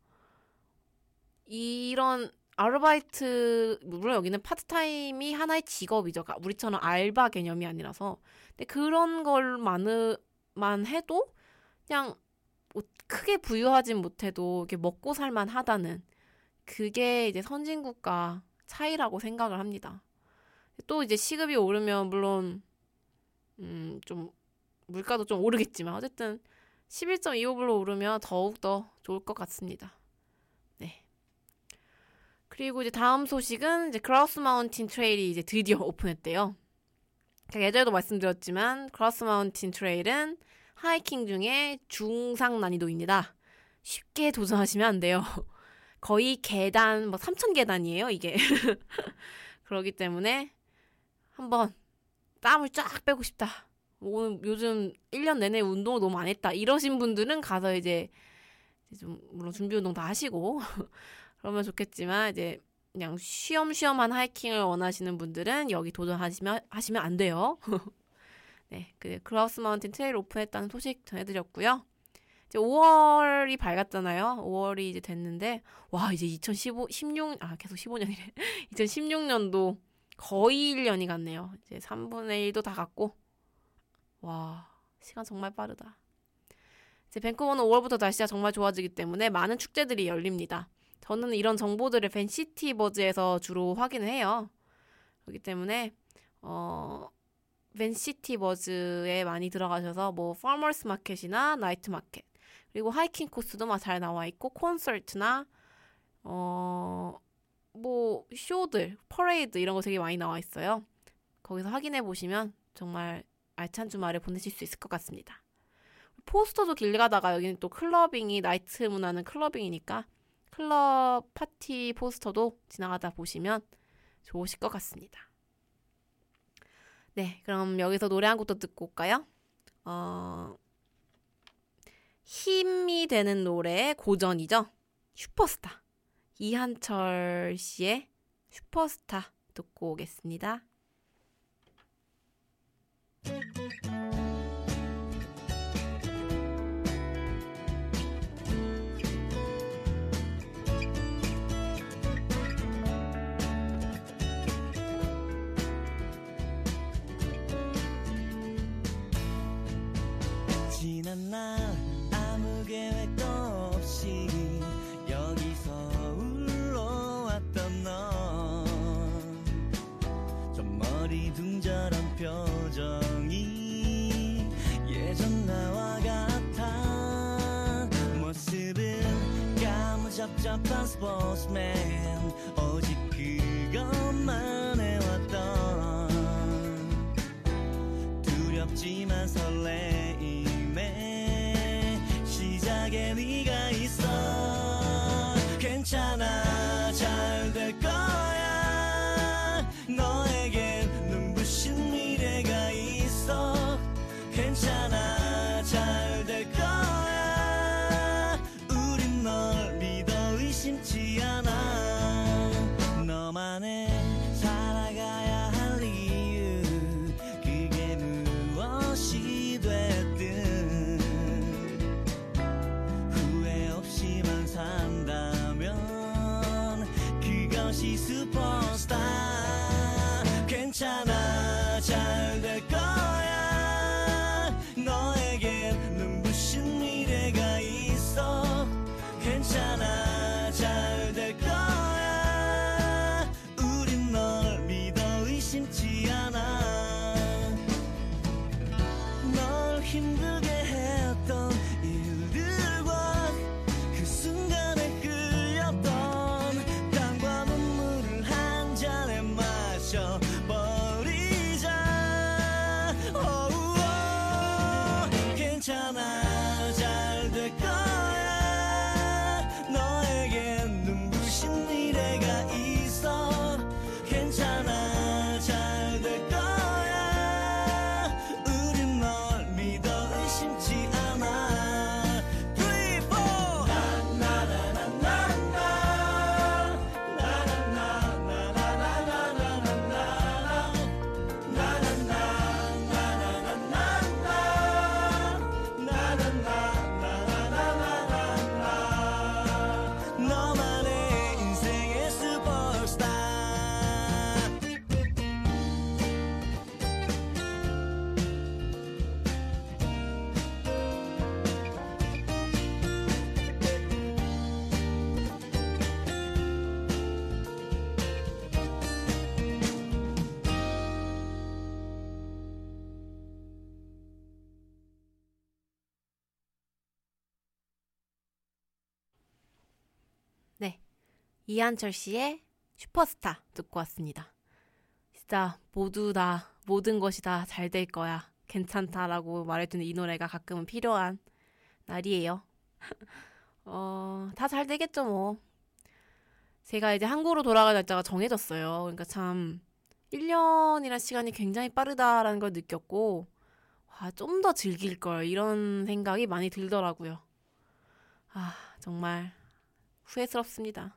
[SPEAKER 1] 이런 아르바이트 물론 여기는 파트타임이 하나의 직업이죠. 우리처럼 알바 개념이 아니라서 근데 그런 걸만 해도 그냥 뭐 크게 부유하진 못해도 이렇게 먹고 살만 하다는 그게 이제 선진국가 차이라고 생각을 합니다. 또 이제 시급이 오르면 물론 좀 물가도 좀 오르겠지만 어쨌든 11.25불로 오르면 더욱더 좋을 것 같습니다. 네. 그리고 이제 다음 소식은 이제 그라우스 마운틴 트레일이 이제 드디어 오픈했대요. 제가 예전에도 말씀드렸지만 그라우스 마운틴 트레일은 하이킹 중에 중상 난이도입니다. 쉽게 도전하시면 안 돼요. 거의 계단, 3,000계단이에요, 이게. 그렇기 때문에 한번 땀을 쫙 빼고 싶다. 오늘 요즘 1년 내내 운동을 너무 안 했다. 이러신 분들은 가서 이제 좀 물론 준비 운동 다 하시고 그러면 좋겠지만 이제 그냥 쉬엄쉬엄한 하이킹을 원하시는 분들은 여기 도전하시면 안 돼요. 네, 그라우스 마운틴 트레일 오픈했다는 소식 전해드렸고요. 이제 5월이 밝았잖아요. 5월이 이제 됐는데 와 이제 계속 15년이래. 2016년도 거의 1년이 갔네요. 이제 3분의 1도 다 갔고 와 시간 정말 빠르다. 이제 밴쿠버는 5월부터 날씨가 정말 좋아지기 때문에 많은 축제들이 열립니다. 저는 이런 정보들을 벤시티 버즈에서 주로 확인을 해요. 그렇기 때문에 벤시티 버즈에 많이 들어가셔서 뭐 파머스 마켓이나 나이트 마켓 그리고 하이킹 코스도 막 잘 나와 있고 콘서트나 뭐 쇼들, 퍼레이드 이런 거 되게 많이 나와 있어요. 거기서 확인해 보시면 정말 알찬 주말을 보내실 수 있을 것 같습니다. 포스터도 길 가다가 여기는 또 클러빙이 나이트 문화는 클러빙이니까 클럽 파티 포스터도 지나가다 보시면 좋으실 것 같습니다. 네, 그럼 여기서 노래 한 곡도 듣고 올까요? 힘이 되는 노래 고전이죠. 슈퍼스타. 이한철 씨의 슈퍼스타 듣고 오겠습니다.
[SPEAKER 8] 지난 날 아무 계획도 없이 여기서 울러왔던 너 좀 머리 둥절한 표정이 예전 나와 같아 모습은 까무잡잡한 스포츠맨 오직 그것만 해왔던 두렵지만 설레임에 시작에 네가 있어 괜찮아 잘 될 거야 너에겐 눈부신 미래가 있어 괜찮아 잘 될 거야 우린 널 믿어 의심치 않아 너만의 살아가야 할 이유 그게 무엇이 됐든 후회 없이만 산다면 그것이 슈퍼스타 괜찮아 잘 될 거야 너에겐 눈부신 미래가 있어 괜찮아 잘 될 거야 우린 널 믿어 의심치 않아 널 힘들게 했던 일들과 그 순간에 끌렸던 땀과 눈물을 한 잔에 마셔버리자 괜찮아 잘 될 거야 너에겐 눈부신 미래가 있어 괜찮아 잘 될 거야 우린 널 믿어 의심치 않아 3, 4 너만의 인생의 슈퍼스타
[SPEAKER 1] 네, 이한철 씨의 슈퍼스타 듣고 왔습니다. 진짜 모두 다 모든 것이 다 잘 될 거야 괜찮다라고 말해주는 이 노래가 가끔은 필요한 날이에요. 다 잘 되겠죠 뭐. 제가 이제 한국으로 돌아갈 날짜가 정해졌어요. 그러니까 참 1년이라는 시간이 굉장히 빠르다라는 걸 느꼈고 와, 좀 더 즐길 걸 이런 생각이 많이 들더라고요. 아 정말 후회스럽습니다.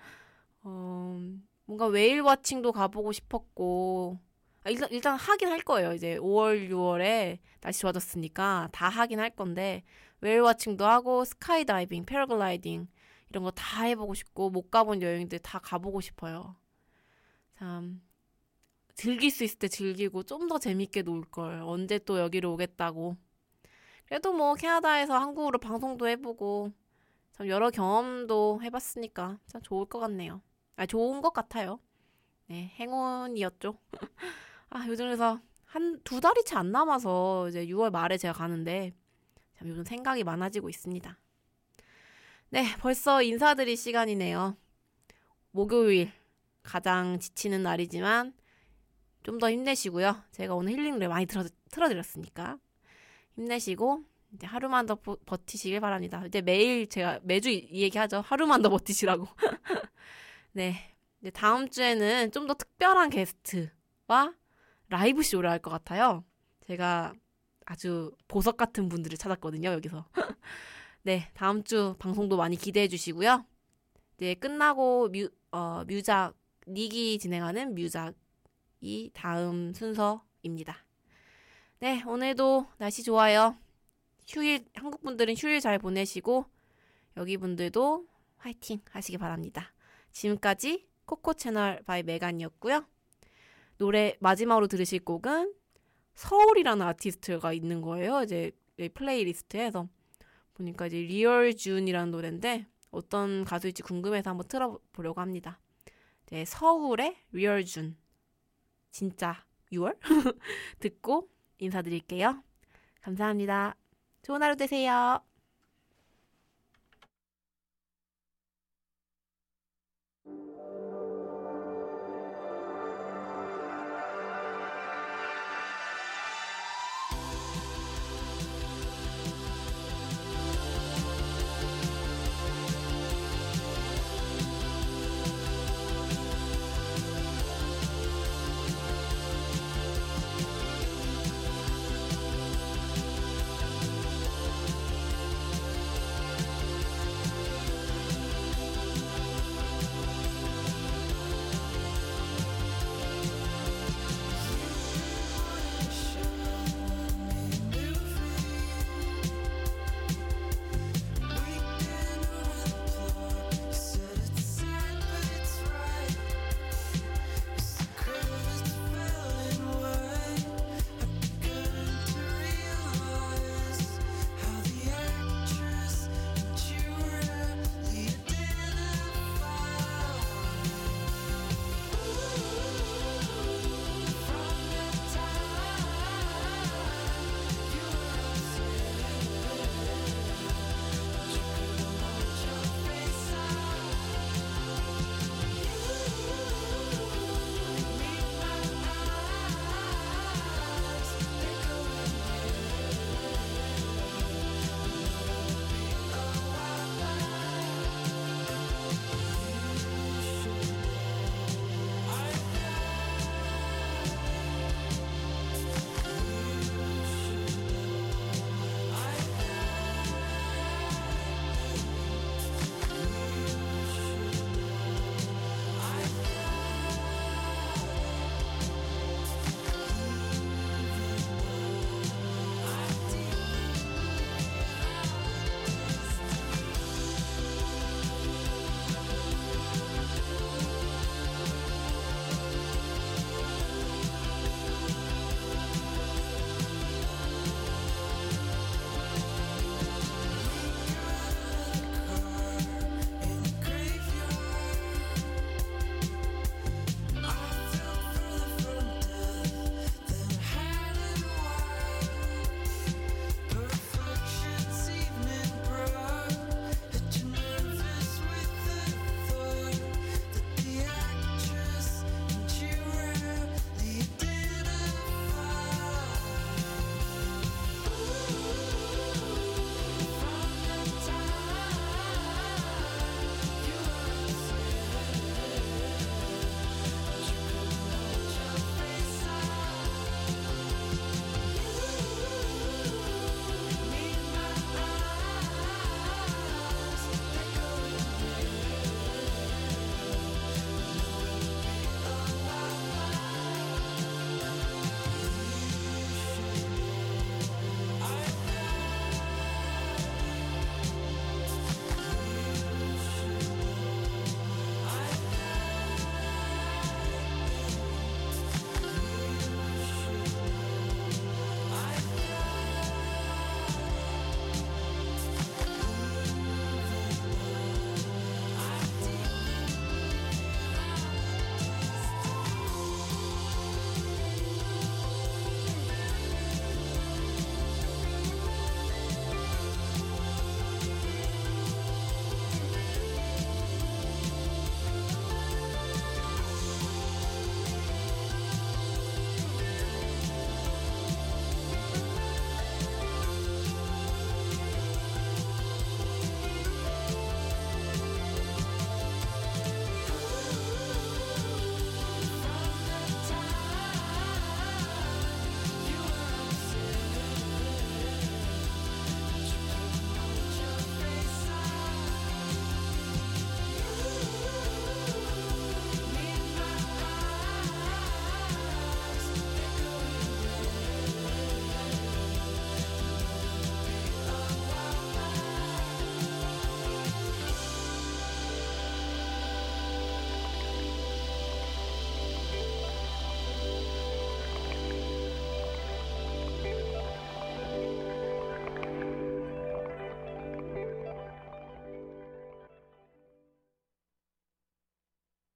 [SPEAKER 1] 뭔가 웨일 워칭도 가보고 싶었고 일단 하긴 할 거예요. 이제 5월, 6월에 날씨 좋아졌으니까 다 하긴 할 건데 웨일워칭도 하고 스카이다이빙, 패러글라이딩 이런 거 다 해보고 싶고 못 가본 여행들 다 가보고 싶어요. 참 즐길 수 있을 때 즐기고 좀 더 재밌게 놀 걸. 언제 또 여기로 오겠다고. 그래도 뭐 캐나다에서 한국어로 방송도 해보고 참 여러 경험도 해봤으니까 참 좋을 것 같네요. 좋은 것 같아요. 네, 행운이었죠. 요즘 그래서 한 2달이 채 안 남아서 이제 6월 말에 제가 가는데 참 요즘 생각이 많아지고 있습니다. 네, 벌써 인사드릴 시간이네요. 목요일 가장 지치는 날이지만 좀 더 힘내시고요. 제가 오늘 힐링을 많이 틀어드렸으니까 힘내시고 이제 하루만 더 버티시길 바랍니다. 이제 제가 매주 이 얘기하죠. 하루만 더 버티시라고. 네, 이제 다음 주에는 좀 더 특별한 게스트와 라이브 쇼를 할 것 같아요. 제가 아주 보석 같은 분들을 찾았거든요, 여기서. 네, 다음 주 방송도 많이 기대해 주시고요. 이제 끝나고 뮤작, 닉이 진행하는 뮤작이 다음 순서입니다. 네, 오늘도 날씨 좋아요. 한국 분들은 휴일 잘 보내시고, 여기 분들도 화이팅 하시기 바랍니다. 지금까지 코코 채널 바이 메간이었고요. 노래 마지막으로 들으실 곡은 서울이라는 아티스트가 있는 거예요. 이제 플레이리스트에서 보니까 이제 리얼 준이라는 노래인데 어떤 가수일지 궁금해서 한번 틀어보려고 합니다. 이제 서울의 리얼 준, 진짜 6월 듣고 인사드릴게요. 감사합니다. 좋은 하루 되세요.